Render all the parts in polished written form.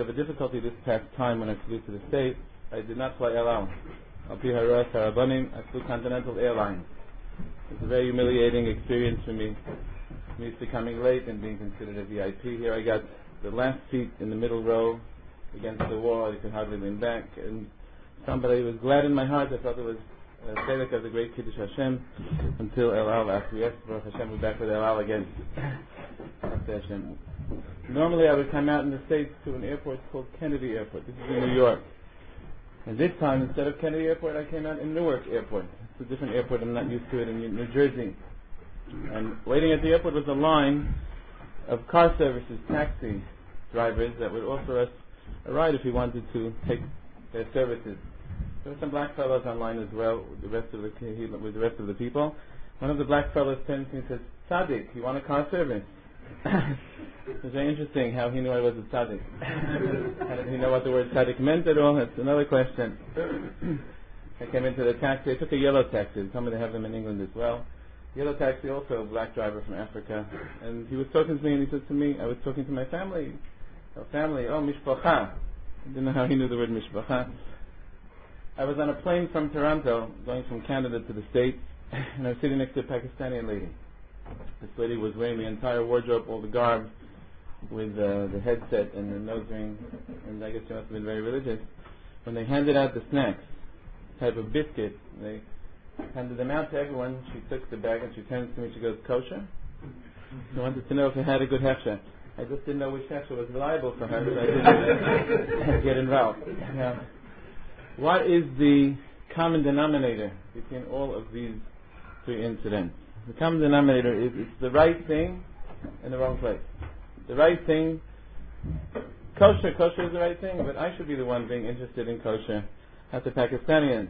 of a difficulty this past time when I flew to the States. I did not fly El Al. Al Pi Haras Harabanim, I flew Continental Airlines. It's a very humiliating experience for me. I'm used to coming late and being considered a VIP. Here I got the last seat in the middle row against the wall. You could hardly lean back. And somebody was glad in my heart. I felt it was Sedek of the great Kiddush Hashem until El Al acquiesced. Baruch Hashem, we're back with El Al again. Hashem. Normally I would come out in the States to an airport called Kennedy Airport. This is in New York. And this time, instead of Kennedy Airport, I came out in Newark Airport. It's a different airport. I'm not used to it in New Jersey. And waiting at the airport was a line of car services, taxi drivers that would offer us a ride if we wanted to take their services. There were some black fellows online as well with the rest of the people. One of the black fellows turns to me and says, "Tzaddik, you want a car service?" It was very interesting how he knew I was a tzaddik. How did he know what the word tzaddik meant at all? That's another question. I came into the taxi. I took a yellow taxi. They told me they have them in England as well. Yellow taxi, also a black driver from Africa. And he was talking to me and he said to me, I was talking to my family. Mishpacha. I didn't know how he knew the word mishpacha. I was on a plane from Toronto, going from Canada to the States, and I was sitting next to a Pakistani lady. This lady was wearing the entire wardrobe, all the garb, with the headset and the nose ring, and I guess she must have been very religious. When they handed out the snacks, type of biscuit, they handed them out to everyone. She took the bag and she turns to me, she goes, "Kosher?" She wanted to know if it had a good hefsher. I just didn't know which hefsher was reliable for her, so I didn't get involved. Now, what is the common denominator between all of these three incidents? The common denominator is it's the right thing in the wrong place. The right thing, kosher is the right thing, but I should be the one being interested in kosher, not the Pakistani.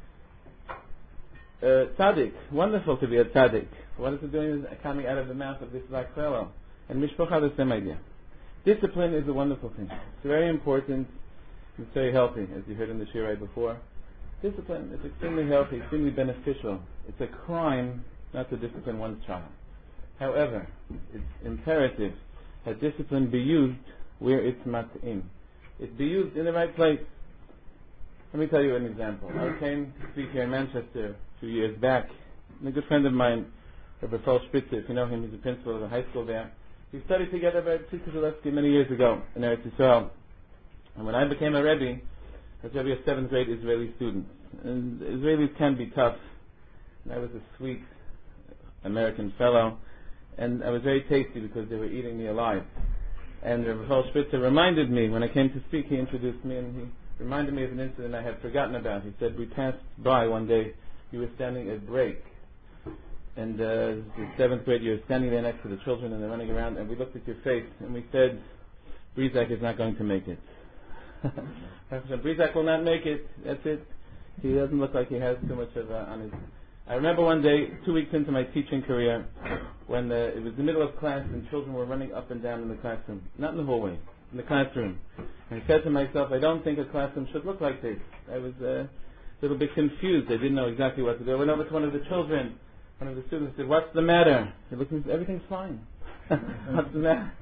Tzaddik, wonderful to be a tzaddik. What is it doing is coming out of the mouth of this black fellow. And mishpacha, the same idea. Discipline is a wonderful thing. It's very important. It's very healthy, as you heard in the shir right before. Discipline is extremely healthy, extremely beneficial. It's a crime not to discipline one's child. However, it's imperative that discipline be used where it's mat'im. It be used in the right place. Let me tell you an example. I came to speak here in Manchester a few years back, and a good friend of mine, Rabbi Paul Spitzer, if you know him, he's the principal of the high school there. We studied together by Tzitzi Zalewski many years ago in Eretz Yisrael. And when I became a Rebbe, I was Rebbe of 7th grade Israeli students. And Israelis can be tough. And I was a sweet American fellow, and I was very tasty because they were eating me alive. And Rabbi Paul Spitzer reminded me, when I came to speak, he introduced me, and he reminded me of an incident I had forgotten about. He said, we passed by one day, you were standing at break, and the 7th grade, you were standing there next to the children, and they're running around, and we looked at your face, and we said, Brizak is not going to make it. Brizak will not make it, that's it. He doesn't look like he has too much of on his... I remember one day, 2 weeks into my teaching career, when it was the middle of class and children were running up and down in the classroom. Not in the hallway, in the classroom. And I said to myself, I don't think a classroom should look like this. I was a little bit confused. I didn't know exactly what to do. I went over to one of the children. One of the students said, "What's the matter?" He looked at me and said, "Everything's fine." What's the matter?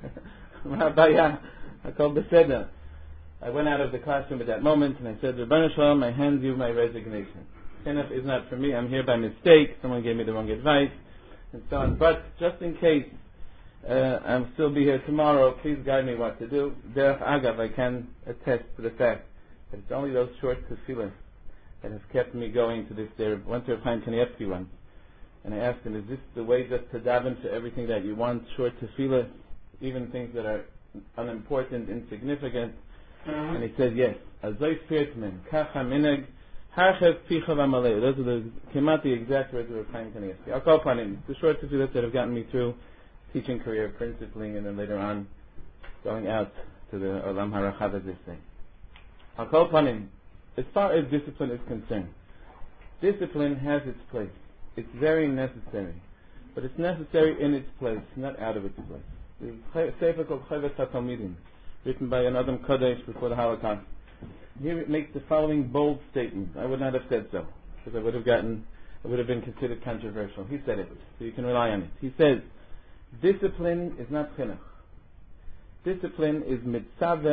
I called Beseda. I went out of the classroom at that moment and I said, Rebbeinu Shalom, I hand you my resignation. Chinuch is not for me. I'm here by mistake. Someone gave me the wrong advice, and so on. But just in case I'll still be here tomorrow, please guide me what to do. Derech Agav, I can attest to the fact that it's only those short tefillah that have kept me going to this day. I went to Reb Chaim Kanievsky once, and I asked him, is this the way just to daven for everything that you want, short tefillah, even things that are unimportant, insignificant? And he said, yes. Azoi Firtman, Kacha Mineg, Harchev Picha Vamalei. Those are came out the exact words of Reb Chaim Kanievsky. I'll call upon him. The short tefillah that have gotten me through teaching career, principling, and then later on going out to the Olam Harachav, as they say. I'll call upon him. As far as discipline is concerned, discipline has its place. It's very necessary. But it's necessary in its place, not out of its place. There's a sefer called Chayves HaTalmidim, written by an Adam Kodesh before the Holocaust. Here it makes the following bold statement. I would not have said so, because it would have been considered controversial. He said it, so you can rely on it. He says, discipline is not chinuch. Discipline is mitzaveh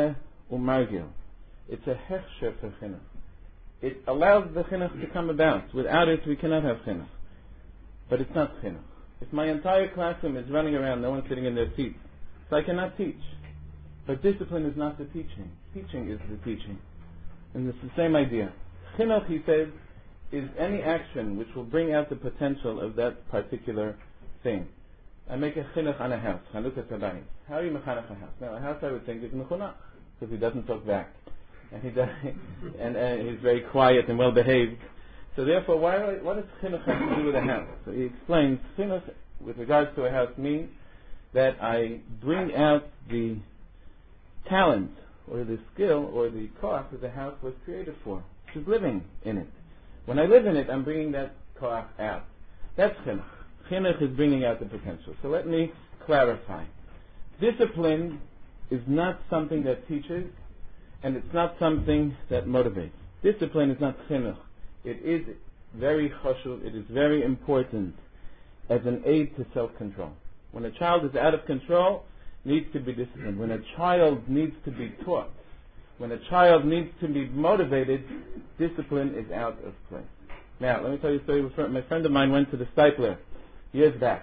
umargil. It's a hechsher for chinuch. It allows the chinuch to come about. Without it, we cannot have chinuch. But it's not chinuch. If my entire classroom is running around, no one's sitting in their seats, so I cannot teach. But discipline is not the teaching. Teaching is the teaching. And it's the same idea. Chinuch, he says, is any action which will bring out the potential of that particular thing. I make a chinuch on a house, chanukah tabayim. How are you mechanech a house? Now, a house I would think is mechunach, because he doesn't talk back. And he does, and he's very quiet and well behaved. So therefore, what does chinuch have to do with a house? So he explains, chinuch, with regards to a house, means that I bring out the talent, or the skill, or the koach that the house was created for, which is living in it. When I live in it, I'm bringing that koach out. That's chinuch. Chinuch is bringing out the potential. So let me clarify. Discipline is not something that teaches, and it's not something that motivates. Discipline is not chinuch. It is very chashuv, it is very important as an aid to self-control. When a child is out of control, needs to be disciplined. When a child needs to be taught, when a child needs to be motivated, discipline is out of place. Now, let me tell you a story. My friend of mine went to the Stipler years back.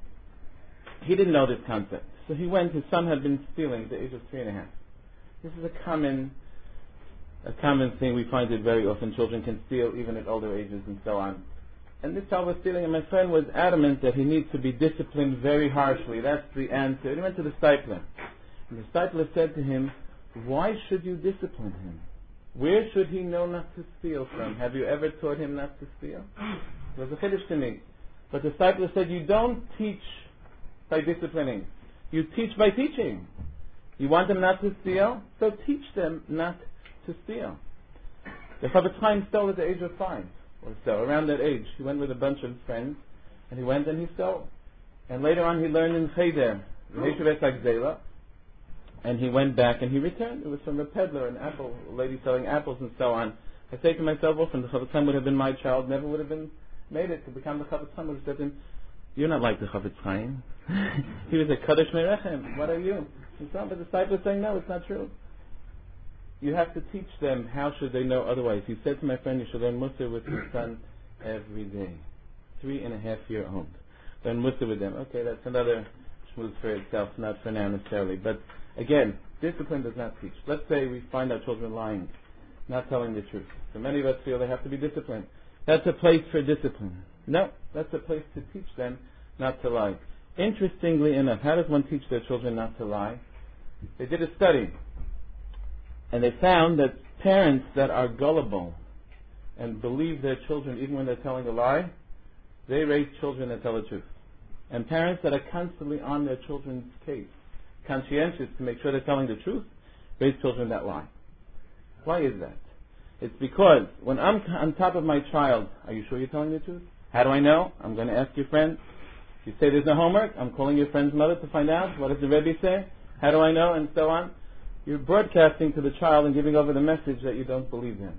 He didn't know this concept. So he went, his son had been stealing at the age of 3.5. This is a common thing. We find it very often. Children can steal even at older ages and so on. And this child was stealing, and my friend was adamant that he needs to be disciplined very harshly. That's the answer. And he went to the Stipler. And the Stipler said to him, why should you discipline him? Where should he know not to steal from? Have you ever taught him not to steal? It was a chiddush to me. But the Stipler said, you don't teach by disciplining. You teach by teaching. You want them not to steal? So teach them not to steal. The Chofetz Chaim stole at the age of 5 or so, around that age. He went with a bunch of friends, and he went and he stole. And later on he learned in Cheder, Yeshivat Agzela, and he went back and he returned. It was from a peddler, a lady selling apples and so on. I say to myself often, the Chofetz Chaim would have been my child, never would have been made it to become the Chofetz Chaim. Would have said to him, you're not like the Chofetz Chaim. He was a Kadosh Merechem. What are you? And so on. But the disciple is saying, no, it's not true. You have to teach them. How should they know otherwise? He said to my friend, you should learn Musar with your son every day. 3.5-year-old. Learn Musar with them. Okay, that's another shmooze for itself, not for now necessarily. But again, discipline does not teach. Let's say we find our children lying, not telling the truth. So many of us feel they have to be disciplined. That's a place for discipline. No, that's a place to teach them not to lie. Interestingly enough, how does one teach their children not to lie? They did a study, and they found that parents that are gullible and believe their children even when they're telling a lie, they raise children that tell the truth. And parents that are constantly on their children's case, conscientious to make sure they're telling the truth, raise children that lie. Why is that? It's because when I'm on top of my child, are you sure you're telling the truth? How do I know? I'm going to ask your friend. You say there's no homework, I'm calling your friend's mother to find out. What does the Rebbe say? How do I know? And so on. You're broadcasting to the child and giving over the message that you don't believe them.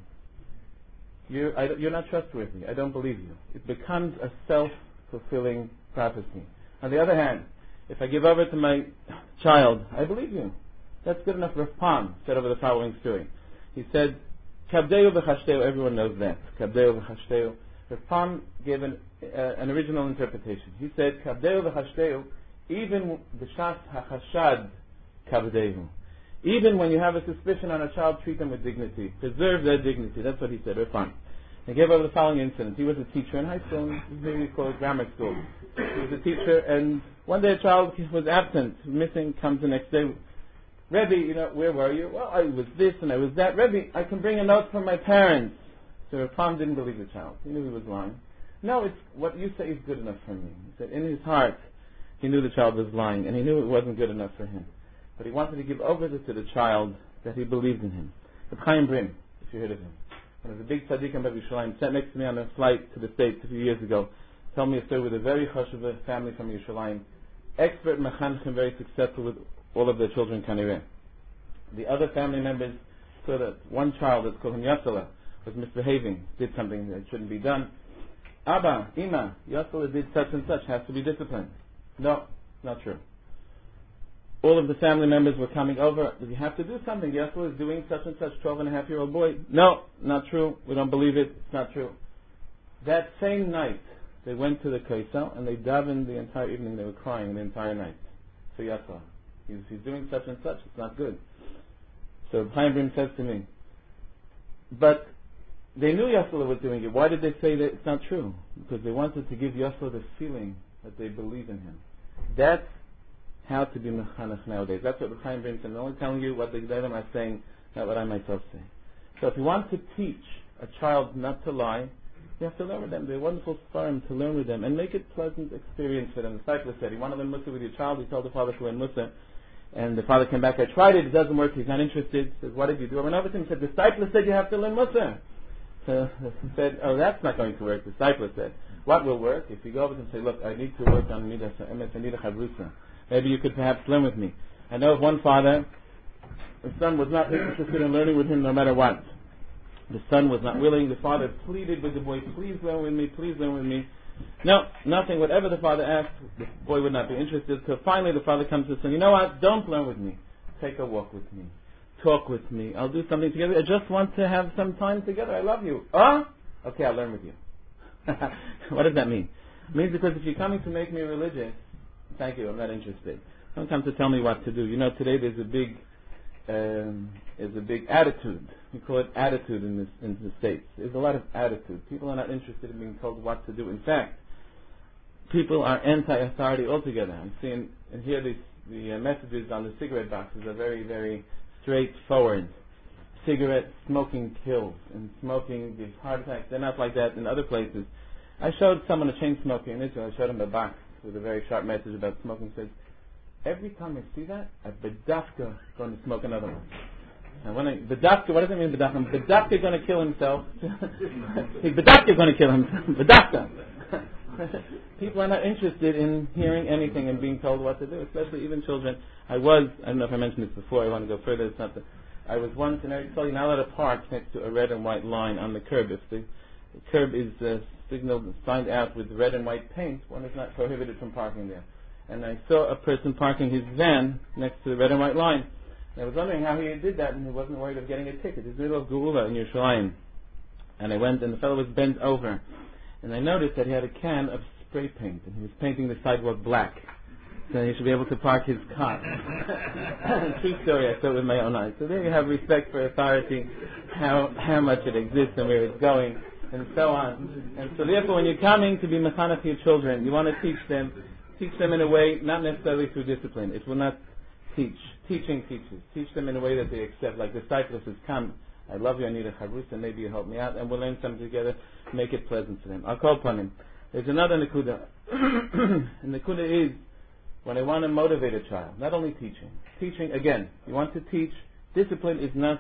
You're not trustworthy. I don't believe you. It becomes a self-fulfilling prophecy. On the other hand, if I give over to my child, I believe you. That's good enough. Rav Pam said over the following story. He said, Kabdeu v'chashteu, everyone knows that. Kabdeu v'chashteu. Rav Pam gave an original interpretation. He said, Kabdeu v'chashteu, even b'shas hachashad kabdeu. Even when you have a suspicion on a child, treat them with dignity. Preserve their dignity. That's what he said, Rav Pam. He gave over the following incident. He was a teacher in high school, maybe we call it grammar school. He was a teacher, and one day a child was absent, missing, comes the next day. Rebbe, where were you? Well, I was this and I was that. Rebbe, I can bring a note from my parents. So Rav Pam didn't believe the child. He knew he was lying. No, it's what you say is good enough for me. He said in his heart, he knew the child was lying, and he knew it wasn't good enough for him. But he wanted to give over to the child that he believed in him. Reb Chaim Brim, if you heard of him. One of the big tzaddikim of Yerushalayim, sat next to me on a flight to the States a few years ago. Told me a story with a very chashuv family from Yerushalayim. Expert mechanchim, very successful with all of their children, kanireh. The other family members saw that one child, let's call him Yasala, was misbehaving, did something that shouldn't be done. Abba, Ima, Yasala did such and such, has to be disciplined. No, not true. all of the family members were coming over. You have to do something. Yeshua is doing such and such, 12-and-a-half-year-old boy. No, not true. We don't believe it. It's not true. That same night, they went to the Kaisel and they davened the entire evening. They were crying the entire night. So Yeshua, he's doing such and such. It's not good. So Chaim Brim says to me, but they knew Yeshua was doing it. Why did they say that it's not true? Because they wanted to give Yeshua the feeling that they believe in him. That's how to be mechanech nowadays. That's what Chaim Brim said. I'm only telling you what the Gedolim are saying, not what I myself say. So if you want to teach a child not to lie, you have to learn with them. They're wonderful sparrim to learn with them and make it pleasant experience for them. The disciple said, you want to learn Mussar with your child? He told the father to learn Mussar. And the father came back, I tried it doesn't work, he's not interested. He says, what did you do? I went over to him and said, the disciple said you have to learn Mussar. So he said, oh, that's not going to work. The disciple said, what will work? If you go over to him and say, look, I need to work on Midas Emes, I need a Chavrusa. Maybe you could perhaps learn with me. I know of one father, the son was not interested in learning with him no matter what. The son was not willing. The father pleaded with the boy, please learn with me, please learn with me. No, nothing. Whatever the father asked, the boy would not be interested. So finally the father comes to the son, you know what, don't learn with me. Take a walk with me. Talk with me. I'll do something together. I just want to have some time together. I love you. Okay, I'll learn with you. What does that mean? It means because if you're coming to make me religious, thank you, I'm not interested. Don't come to tell me what to do. You know, today there's a big attitude. We call it attitude in the States. There's a lot of attitude. People are not interested in being told what to do. In fact, people are anti-authority altogether. I'm seeing and hear the messages on the cigarette boxes are very, very straightforward. Cigarette smoking kills, and smoking gives heart attacks. They're not like that in other places. I showed someone a chain smoker in Israel. I showed him a box with a very sharp message about smoking. Says, every time I see that, I bedafka going to smoke another one. And when bedafka, what does it mean bedafka? Bedafka going to kill himself. Bedafka going to kill himself. Bedafka. People are not interested in hearing anything and being told what to do, especially even children. I don't know if I mentioned this before. I want to go further. I was once in Eretz Yisrael. You're not allowed to park next to a red and white line on the curb. If the curb is signed out with red and white paint, one is not prohibited from parking there. And I saw a person parking his van next to the red and white line. And I was wondering how he did that, and he wasn't worried of getting a ticket. He's in the middle of Geula in Yerushalayim. And I went, and the fellow was bent over. And I noticed that he had a can of spray paint, and he was painting the sidewalk black. So he should be able to park his car. True story, I saw it with my own eyes. So there you have respect for authority, how much it exists and where it's going, and so on. And so therefore, when you're coming to be mechanech to your children, you want to teach them in a way, not necessarily through discipline. It will not teach. Teaching teaches. Teach them in a way that they accept. Like the disciple says, come, I love you, I need a chavrusa, maybe you help me out, and we'll learn something together, make it pleasant for them. I'll call upon him. There's another nekuda. And the nekuda is, when I want to motivate a child, not only teaching. Teaching, again, you want to teach, discipline is not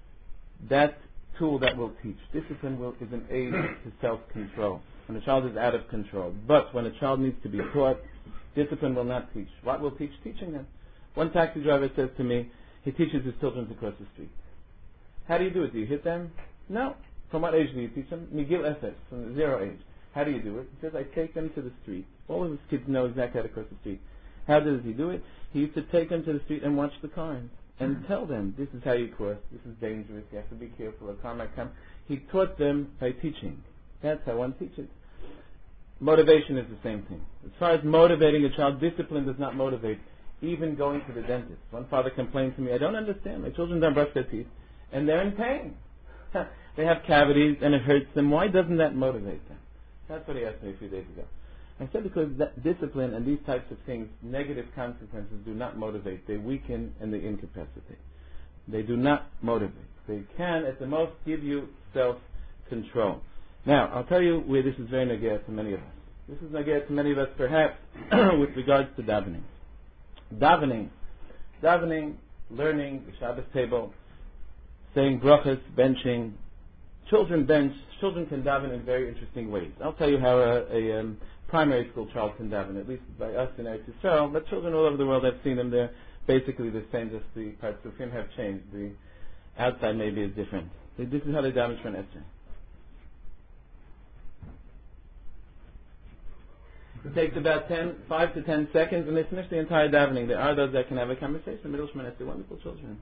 that tool that will teach. Discipline is an aid to self-control. When a child is out of control. But when a child needs to be taught, discipline will not teach. What will teach? Teaching them. One taxi driver says to me, he teaches his children to cross the street. How do you do it? Do you hit them? No. From what age do you teach them? Migil Efes, from the 0 age. How do you do it? He says, I take them to the street. All of his kids know exactly how to cross the street. How does he do it? He used to take them to the street and watch the cars and tell them, this is how you cross, this is dangerous, you have to be careful, a car might come. He taught them by teaching. That's how one teaches. Motivation is the same thing. As far as motivating a child, discipline does not motivate. Even going to the dentist. One father complained to me, I don't understand, my children don't brush their teeth and they're in pain. They have cavities and it hurts them. Why doesn't that motivate them? That's what he asked me a few days ago. I said because that discipline and these types of things, negative consequences do not motivate. They weaken and they incapacitate. They do not motivate. They can at the most give you self-control. Now, I'll tell you where this is very nagaya to many of us. This is nagaya to many of us perhaps with regards to davening. Davening, learning, the Shabbos table, saying brachas, benching. Children can daven in very interesting ways. I'll tell you how a primary school child can daven, at least by us in Eretz Yisrael, but children all over the world, I've seen them, they're basically the same, just the partsufim have changed. The outside maybe is different. This is how they daven for an Esrei. It takes about 5 to 10 seconds, and they finish the entire davening. There are those that can have a conversation. Middle Shemana, they're wonderful children.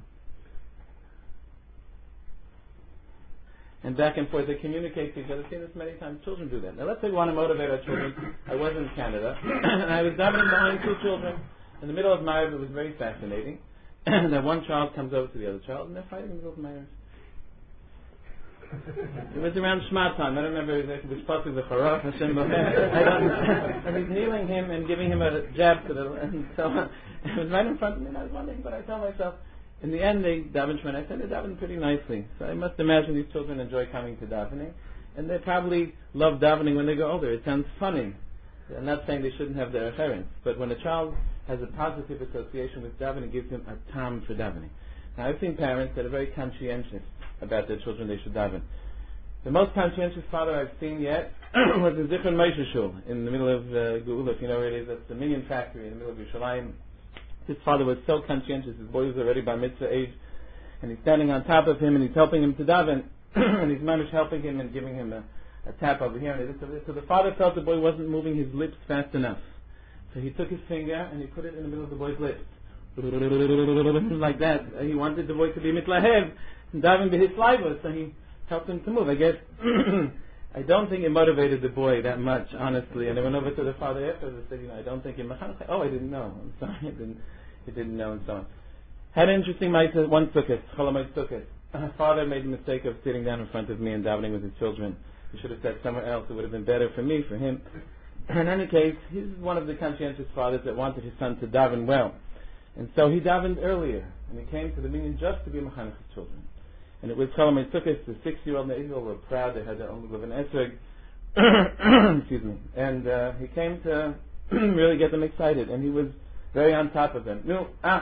And back and forth, they communicate to each other. I've seen this many times. Children do that. Now, let's say we want to motivate our children. I was in Canada, and I was davening behind 2 children. In the middle of Ma'ariv, it was very fascinating. That one child comes over to the other child, and they're fighting in the middle of Ma'ariv. It was around Shema time. I don't remember exactly which pasuk, the Charaf, Hashem B'Hem. And he's kneeling him and giving him a jab to the, and so on. It was right in front of me, and I was wondering, but I told myself, in the end, they daven Shema. I said they daven pretty nicely. So I must imagine these children enjoy coming to davening, and they probably love davening when they go older. It sounds funny. I'm not saying they shouldn't have their reference, but when a child has a positive association with davening, it gives him a tam for davening. Now, I've seen parents that are very conscientious about their children, they should daven. The most conscientious father I've seen yet was in Zichron Moshe Shul in the middle of Geula, if you know where it is. That's the Minyan factory in the middle of Yerushalayim. His father was so conscientious, his boy was already bar mitzvah age, and he's standing on top of him and he's helping him to daven, and he's mamish helping him and giving him a tap over here. And so the father felt the boy wasn't moving his lips fast enough. So he took his finger and he put it in the middle of the boy's lips. Like that. He wanted the boy to be mitlahev, daven b'his saliva, so he helped him to move. I guess I don't think it motivated the boy that much, honestly. And I went over to the father afterwards and said, I don't think it mechanech. Oh, I didn't know. I'm sorry, he didn't know, and so on. Had an interesting ma'aseh, one sukkah, Cholamoid sukkah. Father made the mistake of sitting down in front of me and davening with his children. He should have sat somewhere else. It would have been better for me, for him. In any case, he's one of the conscientious fathers that wanted his son to daven well. And so he davened earlier, and he came to the minyan just to be mechanech his children. And it was Cholamoid sukkah, the 6-year-old and the 8-year-old were proud. They had their own little esrog. Excuse me. And he came to really get them excited, and he was very on top of them.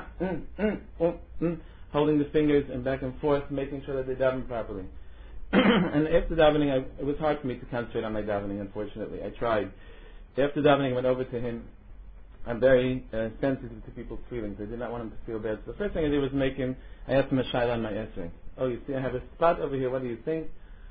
Holding the fingers and back and forth, making sure that they daven properly. And after davening, it was hard for me to concentrate on my davening, unfortunately. I tried. After davening, I went over to him. I'm very sensitive to people's feelings. I did not want him to feel bad. So the first thing I did was I asked him a shayla on my essay. Oh, you see, I have a spot over here. What do you think?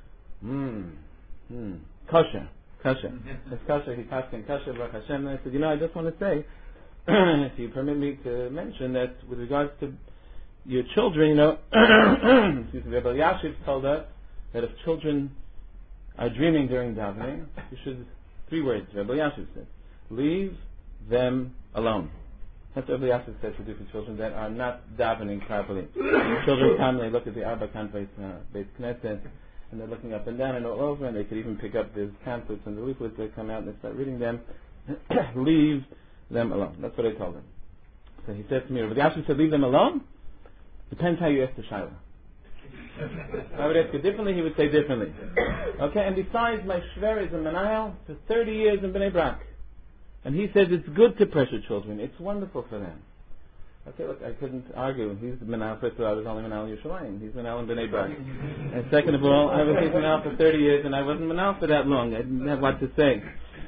Kosher. It's kosher. He passed in kosher, Baruch Hashem. And I said, I just want to say, if you permit me to mention that with regards to your children, excuse me, Rebbe Yashiv told us that if children are dreaming during davening, you should, 3 words, Rebbe Yashiv said, leave them alone. That's what Rebbe Yashiv said to do for children that are not davening properly. Children come, they look at the Arba Kan Beis Knesset, and they're looking up and down and all over, and they could even pick up these pamphlets and the leaflets that come out and they start reading them. Leave them alone. That's what I told him. So he said to me, Rebbe Yashiv said, leave them alone? Depends how you ask the shayla. If I would ask it differently, he would say differently. Okay, and besides, my shver is a menayel for 30 years in Bnei Brak. And he says it's good to pressure children. It's wonderful for them. Okay, look, I couldn't argue. He's menayel. First of all, I was only menayel in Yerushalayim. He's menayel in Bnei Brak. And second of all, I was his menayel for 30 years, and I wasn't menayel for that long. I didn't have what to say.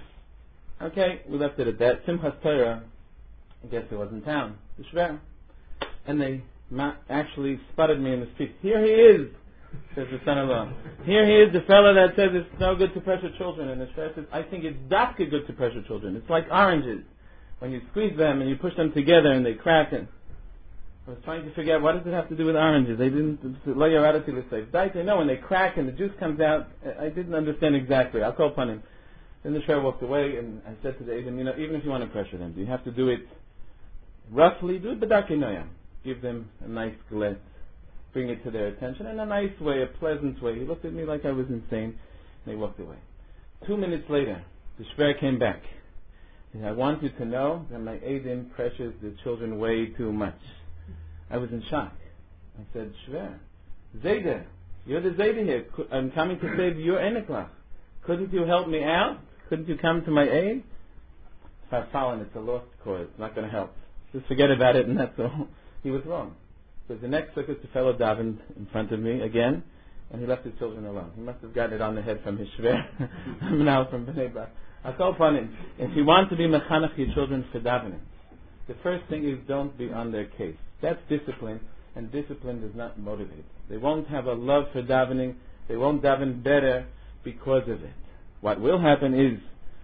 Okay, we left it at that. Simchas Torah, I guess it was in town. The shver. And they actually spotted me in the street. Here he is, says the son-in-law. Here he is, the fellow that says it's no good to pressure children. And the shver says, I think it's dafka good to pressure children. It's like oranges. When you squeeze them and you push them together and they crack. And I was trying to figure out what does it have to do with oranges. They didn't lay your attitude to say. They know when they crack and the juice comes out. I didn't understand exactly. I'll call upon him. Then the shver walked away, and I said to the Adam, even if you want to pressure them, do you have to do it roughly? Do it b'darkei noyam. Give them a nice glass, bring it to their attention in a nice way, a pleasant way. He looked at me like I was insane, and he walked away. 2 minutes later, the shver came back. He said, I want you to know that my Eidim pressures the children way too much. I was in shock. I said, shver, Zayda, you're the Zayda here. I'm coming to save your Eneklach. Couldn't you help me out? Couldn't you come to my aid? If I've fallen, it's a lost cause. It's not going to help. Just forget about it, and that's all. He was wrong. Because the next sukkah, the fellow davened in front of me again, and he left his children alone. He must have gotten it on the head from his shver. I'm now from Bnei Brak. I'll call upon him. If you want to be mechanech your children for davening, the first thing is don't be on their case. That's discipline, and discipline does not motivate. They won't have a love for davening. They won't daven better because of it. What will happen is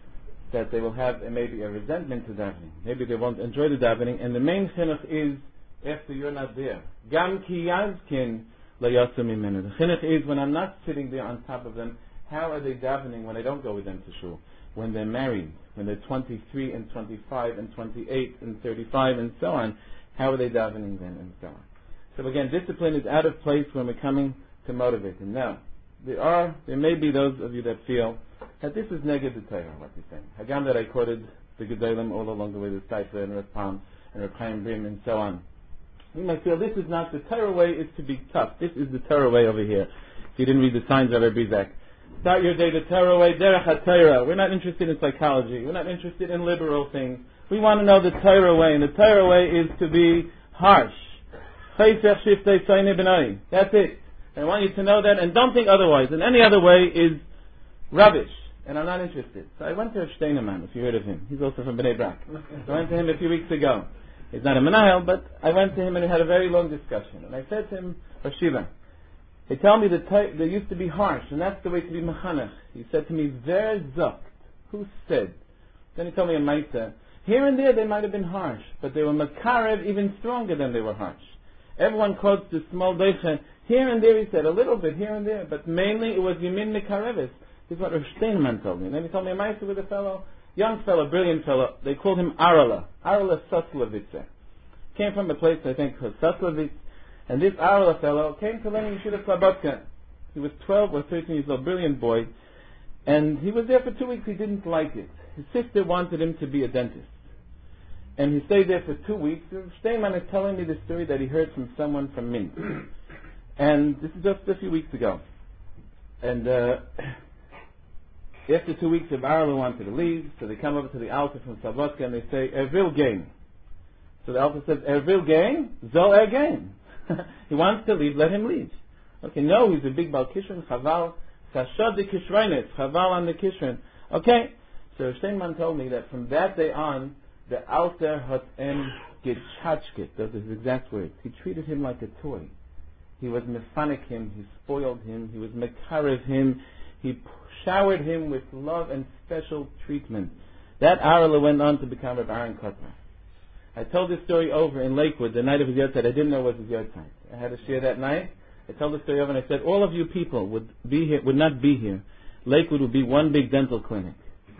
that they will have maybe a resentment to davening. Maybe they won't enjoy the davening. And the main chinuch is after you're not there. Gam ki yazkin la yasu mimenu. The chinuch is when I'm not sitting there on top of them, how are they davening when I don't go with them to shul? When they're married, when they're 23 and 25 and 28 and 35 and so on, how are they davening then and so on? So again, discipline is out of place when we're coming to motivate them. Now, there may be those of you that feel that this is negative Torah, what you're saying. Hagam that I quoted the Gedolim all along the way, the Sefer and Rav Pam and Rav Chaim Brim and so on. You might feel this is not the Torah way, is to be tough. This is the Torah way over here. If you didn't read the signs of Rabbi Zak. Start your day the Torah way, Derech HaTorah. We're not interested in psychology. We're not interested in liberal things. We want to know the Torah way, and the Torah way is to be harsh. That's it. And I want you to know that, and don't think otherwise. And any other way is rubbish, and I'm not interested. So I went to Rav Steinemann, if you heard of him. He's also from Bnei Brak. I went to him a few weeks ago. He's not a Menahel, but I went to him and we had a very long discussion. And I said to him, Rav Shiva, they tell me that they used to be harsh, and that's the way to be mechanech. He said to me, Zer zokt. Who said? Then he told me a Maisa. Here and there they might have been harsh, but they were makarev even stronger than they were harsh. Everyone quotes the small Deicha. Here and there he said, a little bit here and there, but mainly it was Yemin Mekarevis. This is what Rav Steinman told me. And then he told me a Maisa with a fellow, young fellow, brilliant fellow. They called him Arala Soslovitzer. Came from a place, I think, called Soslovitz. And this Arala fellow came to learn Yeshiva Slobodka. He was 12 or 13 years old, brilliant boy. And he was there for 2 weeks, he didn't like it. His sister wanted him to be a dentist. And he stayed there for 2 weeks. Steinman is telling me the story that he heard from someone from Minsk. And this is just a few weeks ago. And after 2 weeks, the Arala wanted to leave, so they come over to the Alta from Slobodka and they say, will gain. So the Alta says, will gain? Zol gain. He wants to leave, let him leave. Okay, no, he's a big Bal Kishrin, Chaval, Sashad the Kishrenet, Chaval on the Kishrin. Okay, so Steinman told me that from that day on, the Alter hat gechachket, those are his exact words. He treated him like a toy. He was mefanik him, he spoiled him, he was mekarev him, he showered him with love and special treatment. That Arala went on to become Rav Aaron Kotler. I told this story over in Lakewood the night of his Yortzeit. I didn't know it was his Yortzeit. I had a share that night. I told the story over and I said, all of you people would not be here. Lakewood would be one big dental clinic.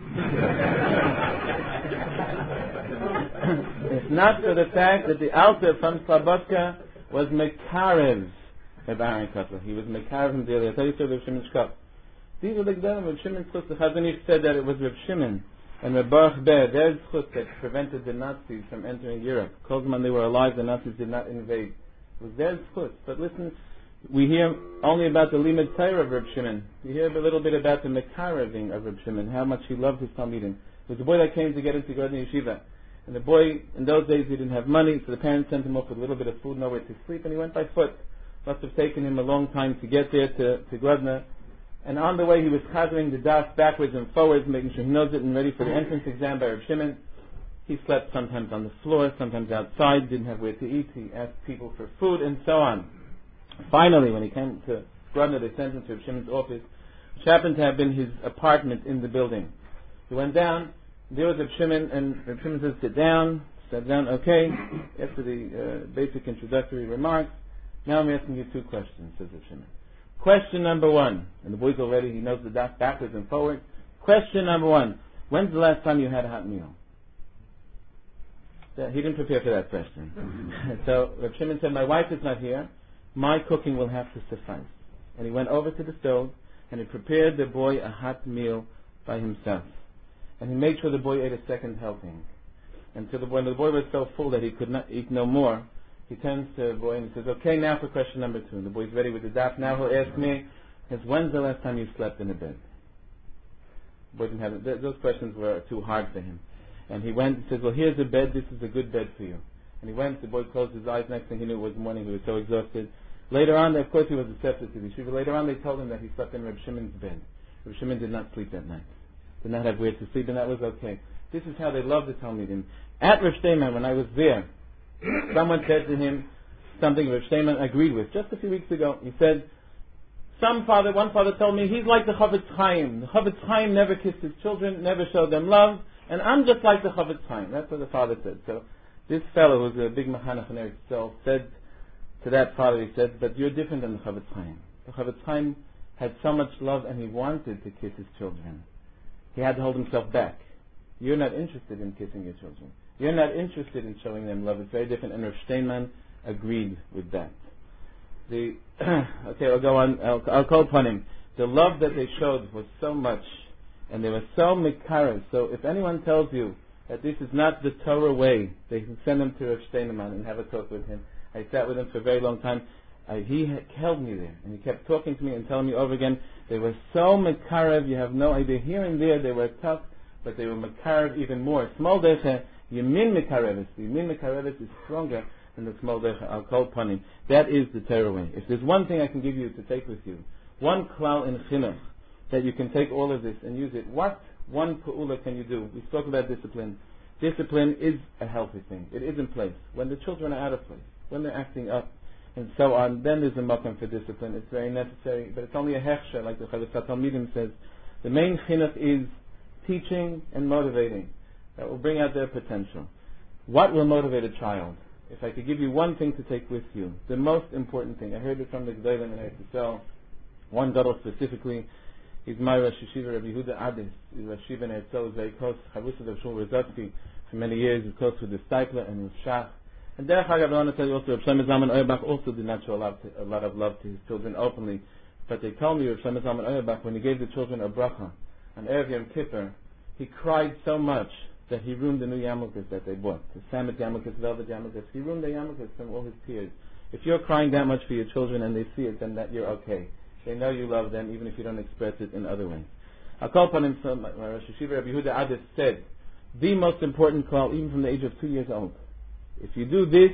If not for the fact that the Alter from Slobodka was Mekarev Rav Aaron Kotler. He was Mekarev him daily. I tell you so, Rav Shimon Shkop. These are the Gdalim. Rav Shimon Chutz, the Chazon Ish said that it was Rav Shimon and Rav Baruch Ber, their Chutz that prevented the Nazis from entering Europe. Kolzman they were alive, the Nazis did not invade. It was their Chutz. But listen, we hear only about the Limud Torah of Rav Shimon. We hear a little bit about the Mekareving of Rav Shimon, how much he loved his Talmidim. It was a boy that came to get into Grodny Yeshiva. And the boy, in those days, he didn't have money, so the parents sent him off with a little bit of food, nowhere to sleep, and he went by foot. Must have taken him a long time to get there to Grodny. And on the way, he was chazering the daf backwards and forwards, making sure he knows it and ready for the entrance exam by Rav Shimon. He slept sometimes on the floor, sometimes outside, didn't have where to eat. He asked people for food, and so on. Finally, when he came to Grodny, they sent him to Rav Shimon's office, which happened to have been his apartment in the building. He went down. There was Rav Shimon, and Rav Shimon said, sit down, okay, after the basic introductory remarks. Now I'm asking you 2 questions, says Rav Shimon. Question number 1, and the boy's already, he knows the daf backwards and forwards. Question number 1, when's the last time you had a hot meal? He didn't prepare for that question. So Rav Shimon said, my wife is not here, my cooking will have to suffice. And he went over to the stove, and he prepared the boy a hot meal by himself. And he made sure the boy ate a second helping. And so when the boy was so full that he could not eat no more, he turns to the boy and he says, okay, now for question number 2. And the boy's ready with the daf. Now he'll ask me, when's the last time you slept in a bed? The boy didn't have it. Those questions were too hard for him. And he went and says, well, here's a bed. This is a good bed for you. And he went, the boy closed his eyes. Next thing he knew, it was morning. He was so exhausted. Later on, of course, he was accepted to the yeshiva. Later on, they told him that he slept in Reb Shimon's bed. Reb Shimon did not sleep that night. Did not have where to sleep, and that was okay. This is how they love the Talmidim. At Rav Steinman, when I was there, someone said to him something Rav Steinman agreed with just a few weeks ago. He said, One father told me, he's like the Chavetz Chaim. The Chavetz Chaim never kissed his children, never showed them love, and I'm just like the Chavetz Chaim. That's what the father said. So this fellow, who's a big Mechanech in Eretz Yisrael, said to that father, he said, but you're different than the Chavetz Chaim. The Chavetz Chaim had so much love and he wanted to kiss his children. He had to hold himself back. You're not interested in kissing your children. You're not interested in showing them love. It's very different. And Rav Steinman agreed with that. Okay, I'll go on. I'll call upon him. The love that they showed was so much, and they were so mikarev. So if anyone tells you that this is not the Torah way, they can send him to Rav Steinman and have a talk with him. I sat with him for a very long time. He held me there, and he kept talking to me and telling me over again. They were so mikarev, you have no idea. Here and there they were tough, but they were mikarev even more. Small decha, Yemin mikarevis. The Yemin mikarevis is stronger than the small decha. I'll call upon him. That is the Torah way. If there's one thing I can give you to take with you, one klal in chinuch, that you can take all of this and use it, what one pa'ula can you do? We spoke about discipline. Discipline is a healthy thing. It is in place. When the children are out of place, when they're acting up, and so on, then there's a makam for discipline. It's very necessary, but it's only a hechsher, like the Chavos HaTalmidim says. The main chinuch is teaching and motivating. That will bring out their potential. What will motivate a child? If I could give you one thing to take with you, the most important thing, I heard it from the G'daylim in Eretz Yisrael, one gadol specifically, he's my Rosh Yeshiva, Rabbi Yehuda Adis, he's Rosh Yeshiva in Eretz Yisrael, very close, Chavrusa of Shul Rozatsky, for many years, he's close with the Steipler and with Shach. And Derech Hagav, I want to tell you also, Rav Shlomo Zalman Auerbach also did not show a lot of love to his children openly. But they told me, Rav Shlomo Zalman Auerbach, when he gave the children a bracha on Erev Yom Kippur, he cried so much that he ruined the new yarmulkes that they bought. The Samet yarmulkes, velvet yarmulkes. He ruined the yarmulkes from all his peers. If you're crying that much for your children and they see it, then that you're okay. They know you love them, even if you don't express it in other ways. I'll call upon him, Rosh Yeshiva Rabbi Yehuda Adis said, the most important call, even from the age of 2 years old. If you do this,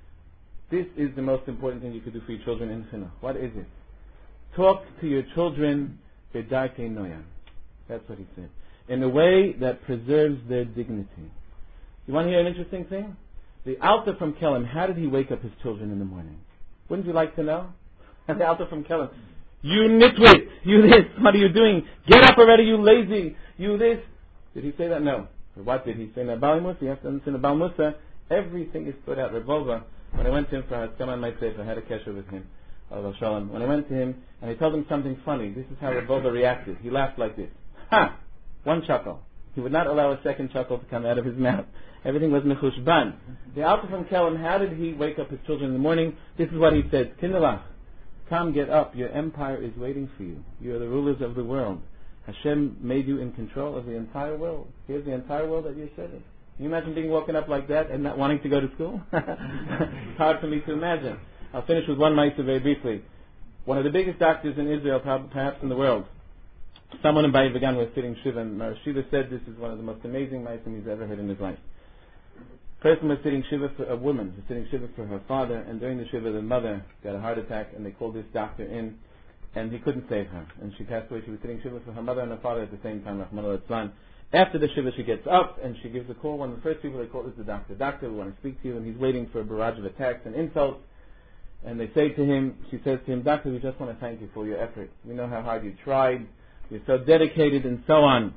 this is the most important thing you could do for your children in chinuch. What is it? Talk to your children b'darkei noyam. That's what he said. In a way that preserves their dignity. You want to hear an interesting thing? The Alter from Kelm, how did he wake up his children in the morning? Wouldn't you like to know? The Alter from Kelm, you nitwit, you this, what are you doing? Get up already, you lazy, you this. Did he say that? No. What did he say? Now, Bali Musa, you have to understand, Bali Musa, everything is put out. Rebova, when I went to him for Haskama my Sefer, I had a kesher with him. When I went to him, and I told him something funny, this is how Rebova reacted. He laughed like this. Ha! One chuckle. He would not allow a second chuckle to come out of his mouth. Everything was mechushban. The Alter from Kelm, how did he wake up his children in the morning? This is what he said. Kindalach, come get up. Your empire is waiting for you. You are the rulers of the world. Hashem made you in control of the entire world. Here's the entire world that you're serving. Can you imagine being woken up like that and not wanting to go to school? It's hard for me to imagine. I'll finish with one ma'aseh very briefly. One of the biggest doctors in Israel, perhaps in the world, someone in Bayit Vegan was sitting Shiva, and Shiva said this is one of the most amazing ma'asim he's ever heard in his life. A person was sitting Shiva for a woman, was sitting Shiva for her father, and during the Shiva the mother got a heart attack, and they called this doctor in, and he couldn't save her, and she passed away. She was sitting Shiva for her mother and her father at the same time, Rahman al-Islam. After the Shiva, she gets up and she gives a call. One of the first people they call is the doctor. Doctor, we want to speak to you, and he's waiting for a barrage of attacks and insults. And they say to him, she says to him, Doctor, we just want to thank you for your effort. We know how hard you tried. You're so dedicated and so on.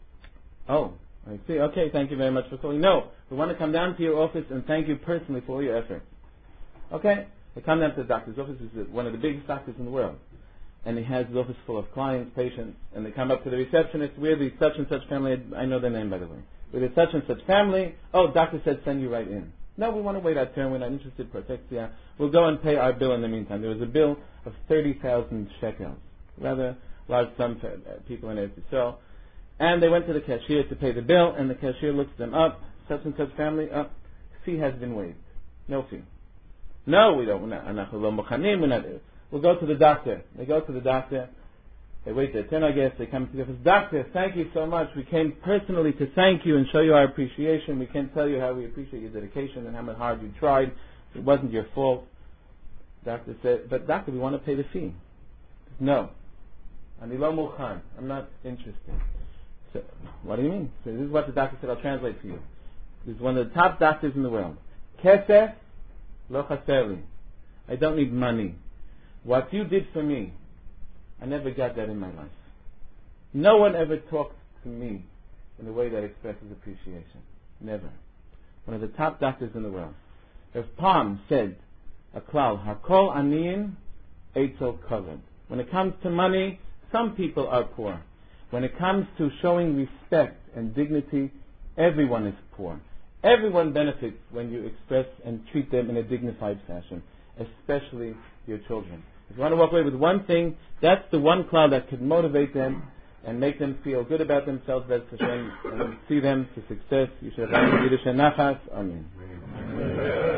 Oh, I see. Okay, thank you very much for calling. No, we want to come down to your office and thank you personally for all your effort. Okay, they come down to the doctor's office. He's one of the biggest doctors in the world. And he has his office full of clients, patients, and they come up to the receptionist. We're the such and such family. I know their name, by the way. We're the such and such family. Oh, doctor said send you right in. No, we want to wait our turn. We're not interested. Protexia. We'll go and pay our bill in the meantime. There was a bill of 30,000 shekels. Rather large sum for people in Eretz Yisrael. And they went to the cashier to pay the bill, and the cashier looks them up. Such and such family, fee has been waived. No fee. No, we don't. We're not. We'll go to the doctor. They go to the doctor. They wait their turn, I guess. They come to the office. Doctor, thank you so much. We came personally to thank you and show you our appreciation. We can't tell you how we appreciate your dedication and how much hard you tried. It wasn't your fault. Doctor said, but doctor, we want to pay the fee. No. Ani lo mukhan. I'm not interested. So, what do you mean? So this is what the doctor said. I'll translate for you. This is one of the top doctors in the world. Kesef lo chaser li. I don't need money. What you did for me I never got that in my life. No one ever talked to me in a way that expresses appreciation. Never. One of the top doctors in the world. Rav Palm said, a klal, hakol aniyin eitzel kavod. When it comes to money, some people are poor. When it comes to showing respect and dignity, everyone is poor. Everyone benefits when you express and treat them in a dignified fashion, especially your children. If you want to walk away with one thing, that's the one cloud that could motivate them and make them feel good about themselves, and see them to success. You should have Amen.